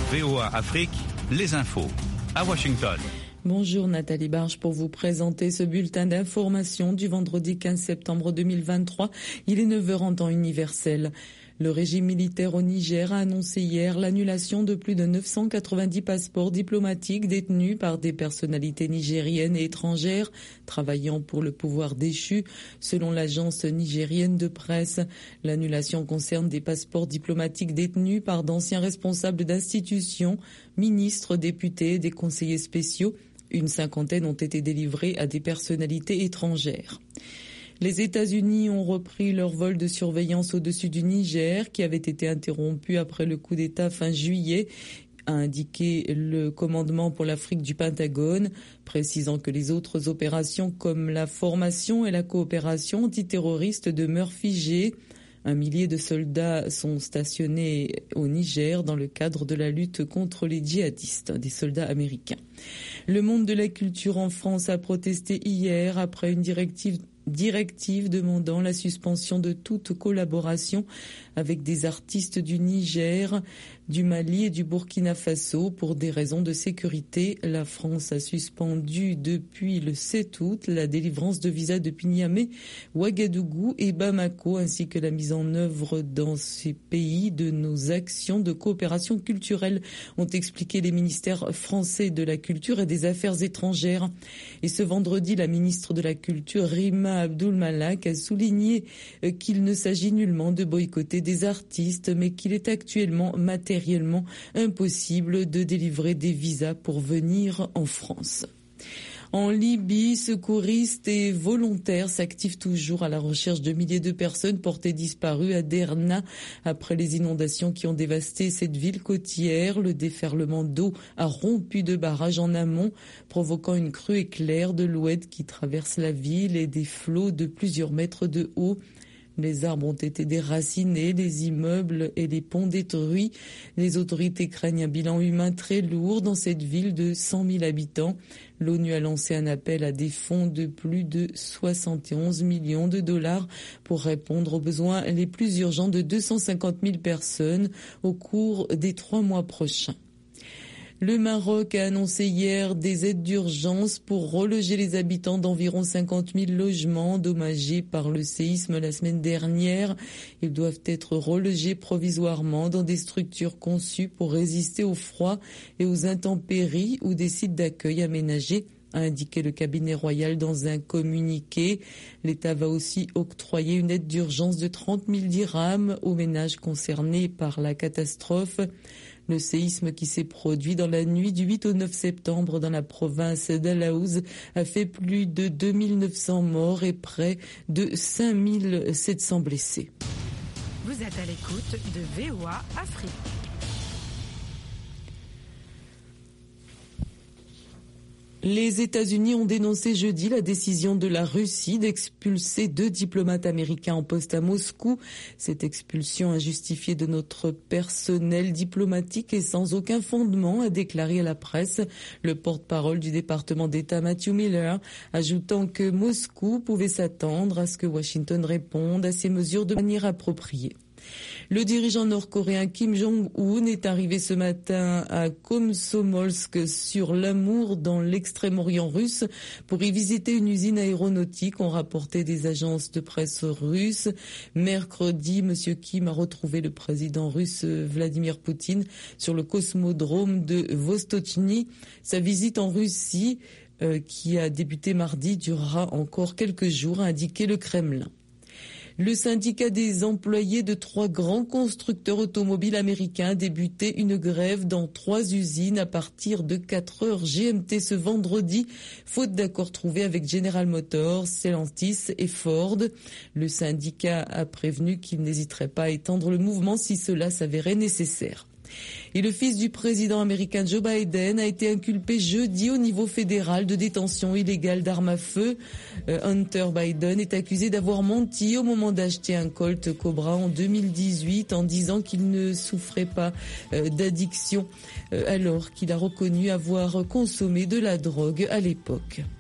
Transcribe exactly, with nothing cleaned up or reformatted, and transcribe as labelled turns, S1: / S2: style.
S1: V O A Afrique, les infos. À Washington.
S2: Bonjour Nathalie Barge pour vous présenter ce bulletin d'information du vendredi quinze septembre deux mille vingt-trois. Il est neuf heures en temps universel. Le régime militaire au Niger a annoncé hier l'annulation de plus de neuf cent quatre-vingt-dix passeports diplomatiques détenus par des personnalités nigériennes et étrangères travaillant pour le pouvoir déchu. Selon l'agence nigérienne de presse, l'annulation concerne des passeports diplomatiques détenus par d'anciens responsables d'institutions, ministres, députés et des conseillers spéciaux. Une cinquantaine ont été délivrés à des personnalités étrangères. Les États-Unis ont repris leur vol de surveillance au-dessus du Niger, qui avait été interrompu après le coup d'État fin juillet, a indiqué le commandement pour l'Afrique du Pentagone, précisant que les autres opérations comme la formation et la coopération antiterroriste demeurent figées. Un millier de soldats sont stationnés au Niger dans le cadre de la lutte contre les djihadistes, des soldats américains. Le monde de la culture en France a protesté hier après une directive directive demandant la suspension de toute collaboration avec des artistes du Niger, du Mali et du Burkina Faso pour des raisons de sécurité. La France a suspendu depuis le sept août la délivrance de visas depuis Niamey, Ouagadougou et Bamako, ainsi que la mise en œuvre dans ces pays de nos actions de coopération culturelle, ont expliqué les ministères français de la Culture et des Affaires étrangères. Et ce vendredi, la ministre de la Culture, Rima Abdul Malak, a souligné qu'il ne s'agit nullement de boycotter des artistes, mais qu'il est actuellement matériellement impossible de délivrer des visas pour venir en France. En Libye, secouristes et volontaires s'activent toujours à la recherche de milliers de personnes portées disparues à Derna après les inondations qui ont dévasté cette ville côtière. Le déferlement d'eau a rompu deux barrages en amont, provoquant une crue éclair de l'Oued qui traverse la ville et des flots de plusieurs mètres de haut. Les arbres ont été déracinés, les immeubles et les ponts détruits. Les autorités craignent un bilan humain très lourd dans cette ville de cent mille habitants. L'ONU a lancé un appel à des fonds de plus de soixante et onze millions de dollars pour répondre aux besoins les plus urgents de deux cent cinquante mille personnes au cours des trois mois prochains. Le Maroc a annoncé hier des aides d'urgence pour reloger les habitants d'environ cinquante mille logements endommagés par le séisme la semaine dernière. Ils doivent être relogés provisoirement dans des structures conçues pour résister au froid et aux intempéries ou des sites d'accueil aménagés, a indiqué le cabinet royal dans un communiqué. L'État va aussi octroyer une aide d'urgence de trente mille dirhams aux ménages concernés par la catastrophe. Le séisme qui s'est produit dans la nuit du huit au neuf septembre dans la province d'Alaouz a fait plus de deux mille neuf cents morts et près de cinq mille sept cents blessés.
S3: Vous êtes à l'écoute de V O A Afrique.
S2: Les États-Unis ont dénoncé jeudi la décision de la Russie d'expulser deux diplomates américains en poste à Moscou. Cette expulsion injustifiée de notre personnel diplomatique est sans aucun fondement, a déclaré à la presse le porte-parole du département d'État Matthew Miller, ajoutant que Moscou pouvait s'attendre à ce que Washington réponde à ces mesures de manière appropriée. Le dirigeant nord-coréen Kim Jong-un est arrivé ce matin à Komsomolsk sur l'Amour dans l'extrême-orient russe pour y visiter une usine aéronautique, ont rapporté des agences de presse russes. Mercredi, M. Kim a retrouvé le président russe Vladimir Poutine sur le cosmodrome de Vostochny. Sa visite en Russie, euh, qui a débuté mardi, durera encore quelques jours, a indiqué le Kremlin. Le syndicat des employés de trois grands constructeurs automobiles américains a débuté une grève dans trois usines à partir de quatre heures G M T ce vendredi, faute d'accord trouvé avec General Motors, Stellantis et Ford. Le syndicat a prévenu qu'il n'hésiterait pas à étendre le mouvement si cela s'avérait nécessaire. Et le fils du président américain Joe Biden a été inculpé jeudi au niveau fédéral de détention illégale d'armes à feu. Euh, Hunter Biden est accusé d'avoir menti au moment d'acheter un Colt Cobra en deux mille dix-huit en disant qu'il ne souffrait pas euh, d'addiction euh, alors qu'il a reconnu avoir consommé de la drogue à l'époque.